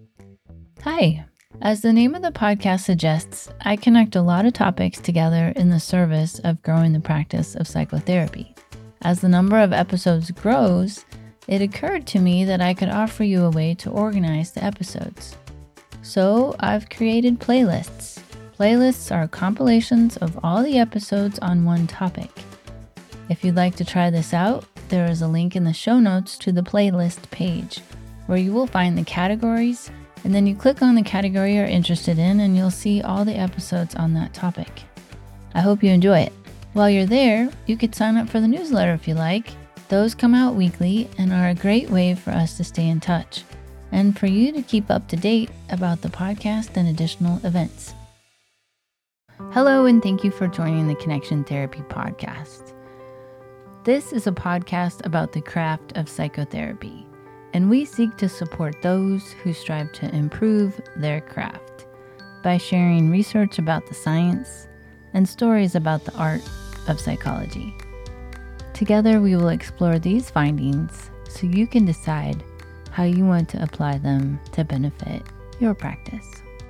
Hi. As the name of the podcast suggests, I connect a lot of topics together in the service of growing the practice of psychotherapy. As the number of episodes grows, it occurred to me that I could offer you a way to organize the episodes. So I've created playlists. Playlists are compilations of all the episodes on one topic. If you'd like to try this out, there is a link in the show notes to the playlist page, where you will find the categories, and then you click on the category you're interested in and you'll see all the episodes on that topic. I hope you enjoy it. While you're there, you could sign up for the newsletter if you like. Those come out weekly and are a great way for us to stay in touch and for you to keep up to date about the podcast and additional events. Hello, and thank you for joining the Connection Therapy Podcast. This is a podcast about the craft of psychotherapy, and we seek to support those who strive to improve their craft by sharing research about the science and stories about the art of psychology. Together, we will explore these findings so you can decide how you want to apply them to benefit your practice.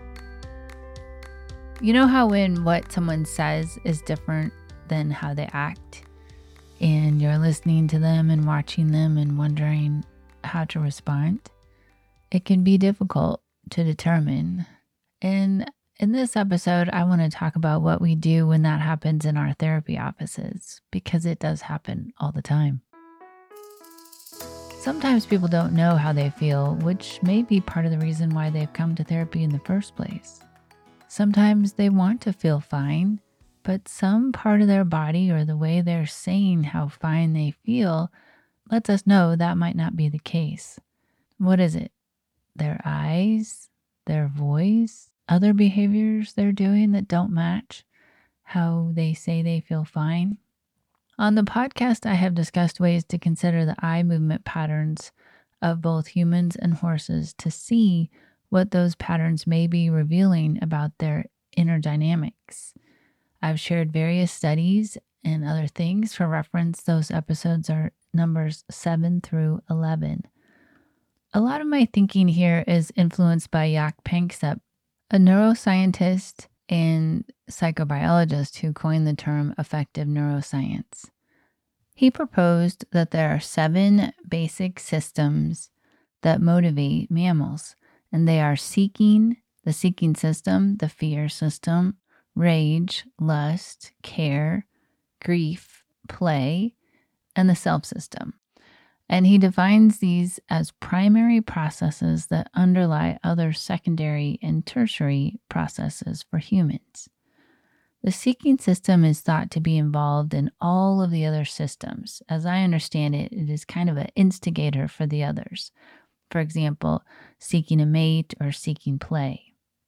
You know how when what someone says is different than how they act, and you're listening to them and watching them and wondering how to respond? It can be difficult to determine. And in this episode, I want to talk about what we do when that happens in our therapy offices, because it does happen all the time. Sometimes people don't know how they feel, which may be part of the reason why they've come to therapy in the first place. Sometimes they want to feel fine, but some part of their body or the way they're saying how fine they feel lets us know that might not be the case. What is it? Their eyes, their voice, other behaviors they're doing that don't match how they say they feel fine? On the podcast, I have discussed ways to consider the eye movement patterns of both humans and horses to see what those patterns may be revealing about their inner dynamics. I've shared various studies and other things for reference. Those episodes are numbers 7 through 11. A lot of my thinking here is influenced by Jaak Panksepp, a neuroscientist and psychobiologist who coined the term affective neuroscience. He proposed that there are 7 basic systems that motivate mammals, and they are seeking, the seeking system, the fear system, rage, lust, care, grief, play, and the self system. And he defines these as primary processes that underlie other secondary and tertiary processes for humans. The seeking system is thought to be involved in all of the other systems. As I understand it, it is kind of an instigator for the others. For example, seeking a mate or seeking play.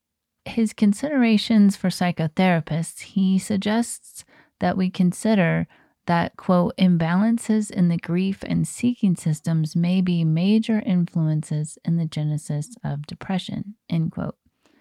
His considerations for psychotherapists, he suggests that we consider that, quote, imbalances in the grief and seeking systems may be major influences in the genesis of depression, end quote.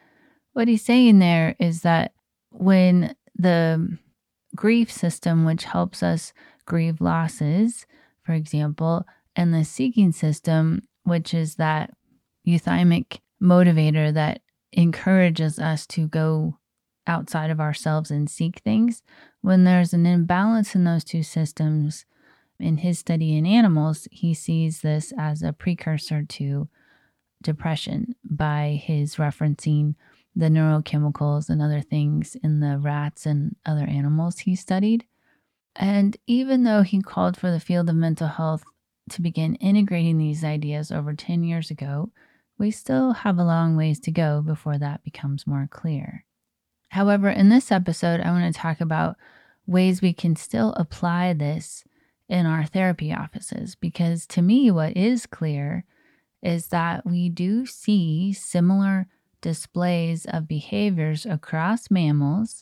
What he's saying there is that when the grief system, which helps us grieve losses, for example, and the seeking system, which is that euthymic motivator that encourages us to go outside of ourselves and seek things, when there's an imbalance in those two systems, in his study in animals, he sees this as a precursor to depression by his referencing the neurochemicals and other things in the rats and other animals he studied. And even though he called for the field of mental health to begin integrating these ideas over 10 years ago, we still have a long ways to go before that becomes more clear. However, in this episode, I want to talk about ways we can still apply this in our therapy offices, because to me, what is clear is that we do see similar displays of behaviors across mammals,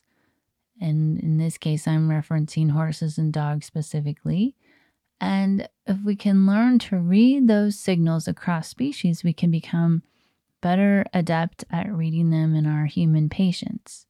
and in this case, I'm referencing horses and dogs specifically. And if we can learn to read those signals across species, we can become better adept at reading them in our human patients.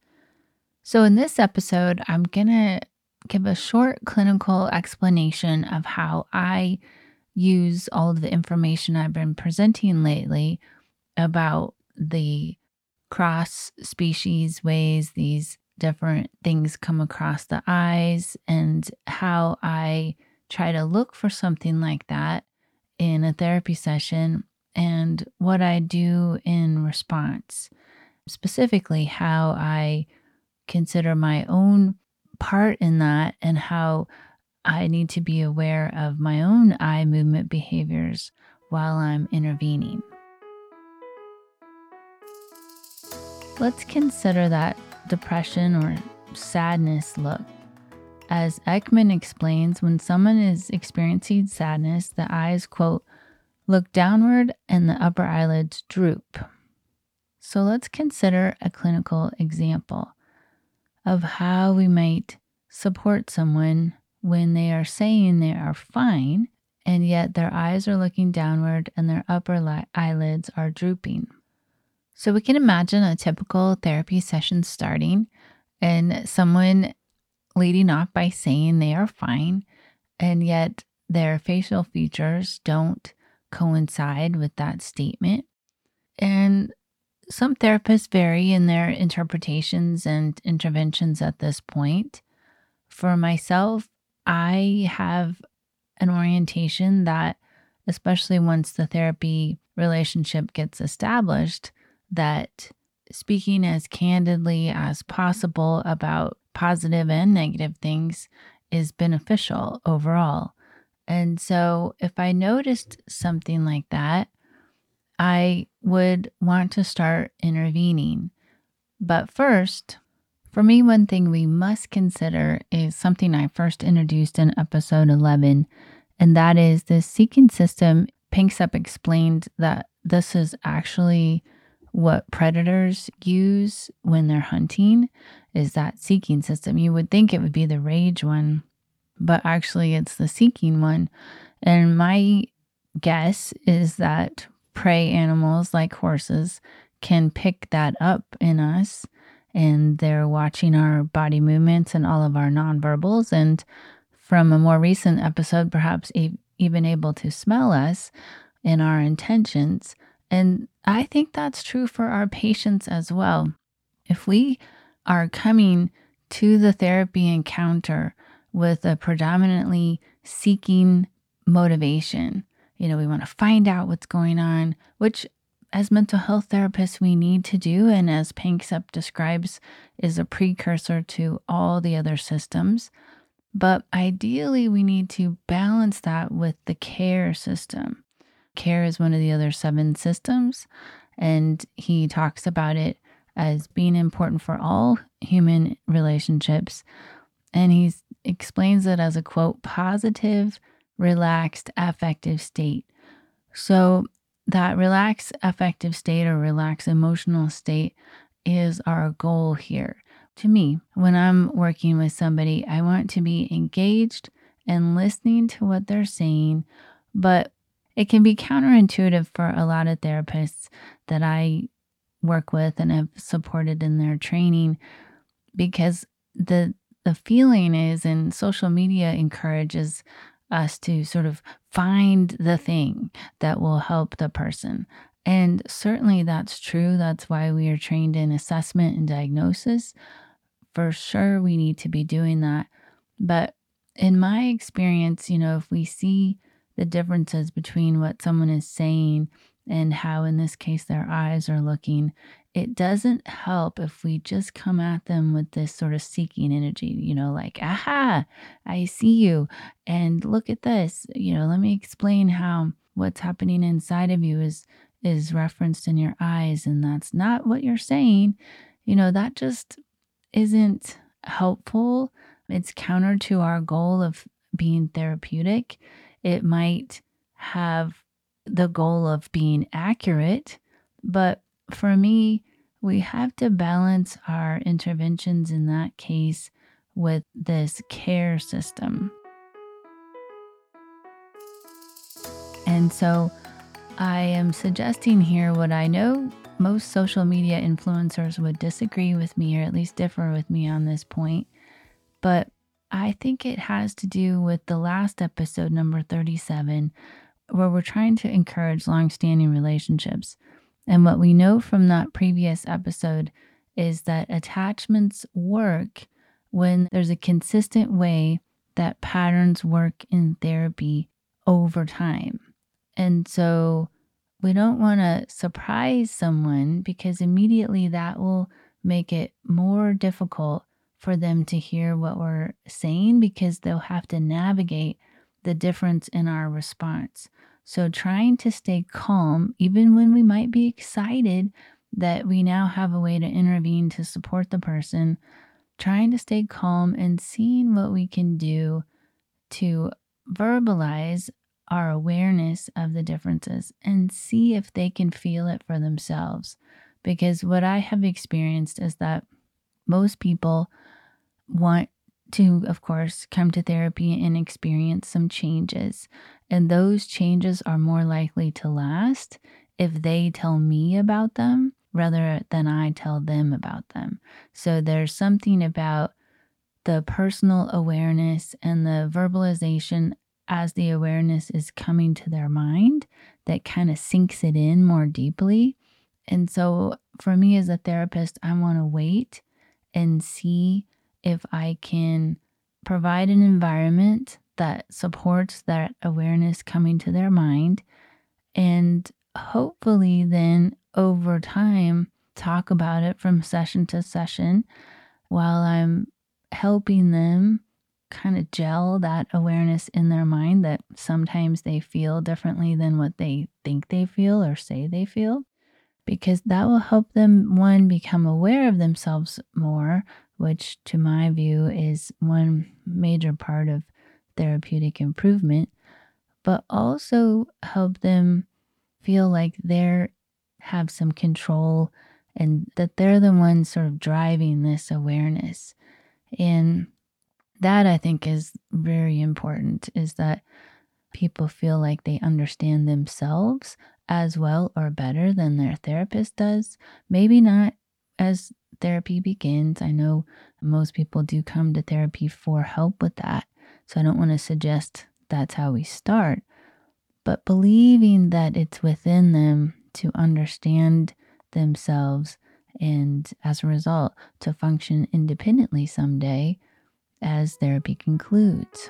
So in this episode, I'm going to give a short clinical explanation of how I use all of the information I've been presenting lately about the cross species ways these different things come across the eyes and how I try to look for something like that in a therapy session and what I do in response. Specifically, how I consider my own part in that and how I need to be aware of my own eye movement behaviors while I'm intervening. Let's consider that depression or sadness look. As Ekman explains, when someone is experiencing sadness, the eyes, quote, look downward and the upper eyelids droop. So let's consider a clinical example of how we might support someone when they are saying they are fine, and yet their eyes are looking downward and their upper eyelids are drooping. So we can imagine a typical therapy session starting and someone leading off by saying they are fine, and yet their facial features don't coincide with that statement. And some therapists vary in their interpretations and interventions at this point. For myself, I have an orientation that, especially once the therapy relationship gets established, that speaking as candidly as possible about positive and negative things is beneficial overall. And so if I noticed something like that, I would want to start intervening. But first, for me, one thing we must consider is something I first introduced in episode 11, and that is the seeking system. Panksepp explained that this is actually what predators use when they're hunting, is that seeking system. You would think it would be the rage one, but actually it's the seeking one. And my guess is that prey animals like horses can pick that up in us, and they're watching our body movements and all of our nonverbals, and from a more recent episode, perhaps even able to smell us and our intentions. And I think that's true for our patients as well. If we are coming to the therapy encounter with a predominantly seeking motivation, we want to find out what's going on, which as mental health therapists we need to do, and as Panksepp describes, is a precursor to all the other systems. But ideally, we need to balance that with the care system. Care is one of the other 7 systems, and he talks about it as being important for all human relationships. And he explains it as a, quote, positive, relaxed, affective state. So that relaxed affective state or relaxed emotional state is our goal here. To me, when I'm working with somebody, I want to be engaged and listening to what they're saying, but it can be counterintuitive for a lot of therapists that I work with and have supported in their training, because the feeling is, and social media encourages us to sort of find the thing that will help the person. And certainly that's true. That's why we are trained in assessment and diagnosis. For sure, we need to be doing that. But in my experience, if we see the differences between what someone is saying and how, in this case, their eyes are looking, it doesn't help if we just come at them with this sort of seeking energy, like, aha, I see you. And look at this, let me explain how what's happening inside of you is referenced in your eyes. And that's not what you're saying. That just isn't helpful. It's counter to our goal of being therapeutic. It might have the goal of being accurate, but for me, we have to balance our interventions in that case with this care system. And so I am suggesting here what I know most social media influencers would disagree with me, or at least differ with me on this point. But I think it has to do with the last episode, number 37, where we're trying to encourage long-standing relationships. And what we know from that previous episode is that attachments work when there's a consistent way that patterns work in therapy over time. And so we don't want to surprise someone, because immediately that will make it more difficult for them to hear what we're saying, because they'll have to navigate the difference in our response. So trying to stay calm, even when we might be excited that we now have a way to intervene to support the person, trying to stay calm and seeing what we can do to verbalize our awareness of the differences and see if they can feel it for themselves. Because what I have experienced is that most people want to, of course, come to therapy and experience some changes. And those changes are more likely to last if they tell me about them rather than I tell them about them. So there's something about the personal awareness and the verbalization as the awareness is coming to their mind that kind of sinks it in more deeply. And so for me as a therapist, I want to wait and see if I can provide an environment that supports that awareness coming to their mind, and hopefully then over time talk about it from session to session while I'm helping them kind of gel that awareness in their mind that sometimes they feel differently than what they think they feel or say they feel, because that will help them, one, become aware of themselves more, which to my view is one major part of therapeutic improvement, but also help them feel like they have some control and that they're the ones sort of driving this awareness. And that I think is very important, is that people feel like they understand themselves as well or better than their therapist does. Maybe not as therapy begins. I know most people do come to therapy for help with that. So I don't want to suggest that's how we start, but believing that it's within them to understand themselves and as a result to function independently someday as therapy concludes.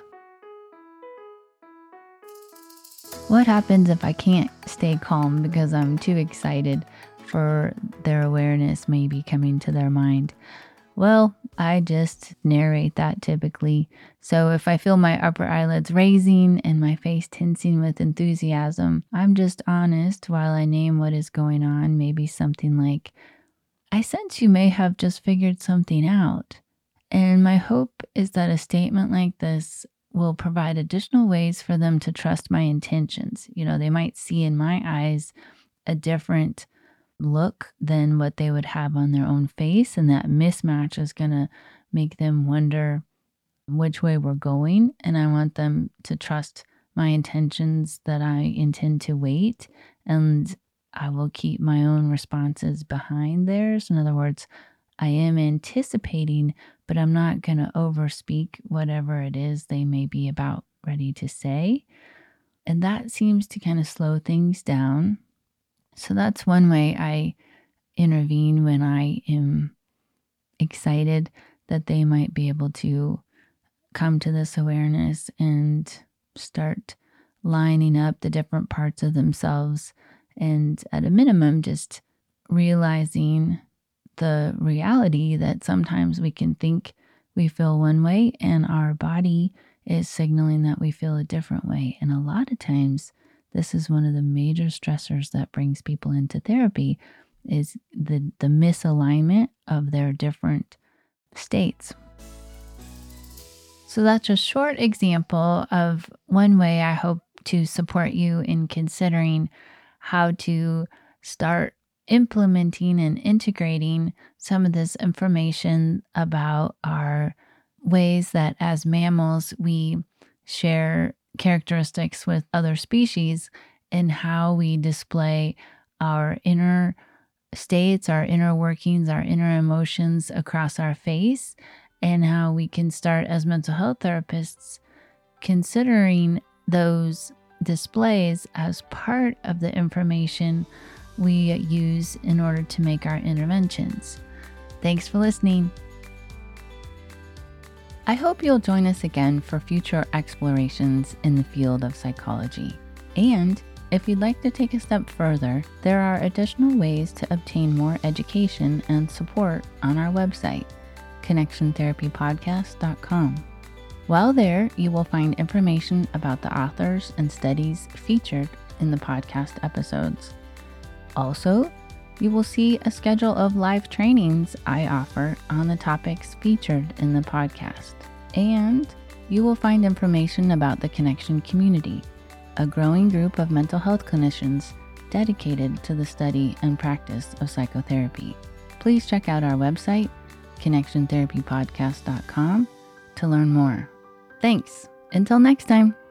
What happens if I can't stay calm because I'm too excited for their awareness maybe coming to their mind? Well, I just narrate that typically. So if I feel my upper eyelids raising and my face tensing with enthusiasm, I'm just honest while I name what is going on. Maybe something like, I sense you may have just figured something out. And my hope is that a statement like this will provide additional ways for them to trust my intentions. They might see in my eyes a different look than what they would have on their own face. And that mismatch is going to make them wonder which way we're going. And I want them to trust my intentions, that I intend to wait, and I will keep my own responses behind theirs. In other words, I am anticipating, but I'm not going to overspeak whatever it is they may be about ready to say. And that seems to kind of slow things down. So that's one way I intervene when I am excited that they might be able to come to this awareness and start lining up the different parts of themselves. And at a minimum, just realizing the reality that sometimes we can think we feel one way and our body is signaling that we feel a different way. And a lot of times, this is one of the major stressors that brings people into therapy, is the misalignment of their different states. So that's a short example of one way I hope to support you in considering how to start implementing and integrating some of this information about our ways that as mammals we share characteristics with other species, and how we display our inner states, our inner workings, our inner emotions across our face, and how we can start as mental health therapists considering those displays as part of the information we use in order to make our interventions. Thanks for listening. I hope you'll join us again for future explorations in the field of psychology. And if you'd like to take a step further, there are additional ways to obtain more education and support on our website, connectiontherapypodcast.com. While there, you will find information about the authors and studies featured in the podcast episodes. Also, you will see a schedule of live trainings I offer on the topics featured in the podcast. And you will find information about the Connection community, a growing group of mental health clinicians dedicated to the study and practice of psychotherapy. Please check out our website, connectiontherapypodcast.com, to learn more. Thanks. Until next time.